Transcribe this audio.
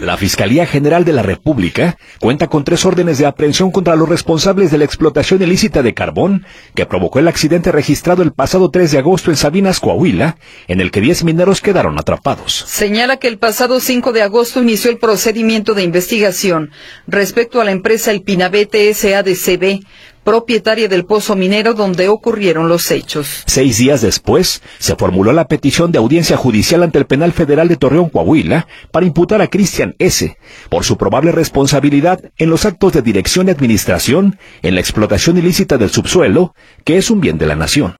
La Fiscalía General de la República cuenta con 3 órdenes de aprehensión contra los responsables de la explotación ilícita de carbón que provocó el accidente registrado el pasado 3 de agosto en Sabinas, Coahuila, en el que 10 mineros quedaron atrapados. Señala que el pasado 5 de agosto inició el procedimiento de investigación respecto a la empresa El Pinabete S.A.D.C.B., propietaria del pozo minero donde ocurrieron los hechos. 6 días después, se formuló la petición de audiencia judicial ante el Penal Federal de Torreón, Coahuila, para imputar a Cristian S. por su probable responsabilidad en los actos de dirección y administración en la explotación ilícita del subsuelo, que es un bien de la nación.